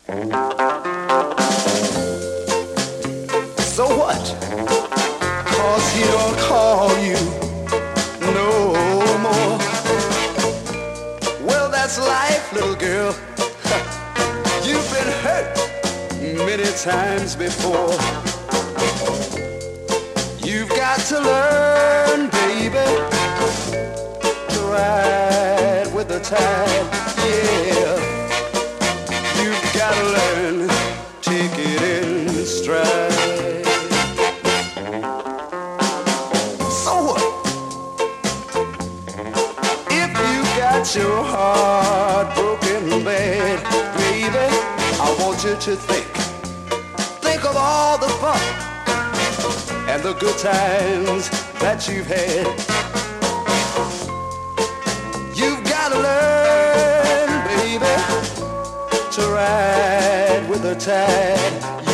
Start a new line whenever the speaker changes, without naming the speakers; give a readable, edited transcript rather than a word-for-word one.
So what? 'Cause he don't call you no more. Well, that's life, little girl. You've been hurt many times before. You've got to learn, baby, to ride with the tide. Yeah, you've got to learn, take it in stride. So what? If you got your heart broken bad, baby, I want you to think of all the fun and the good times that you've had. You've got to learn, baby, to ride with the tide.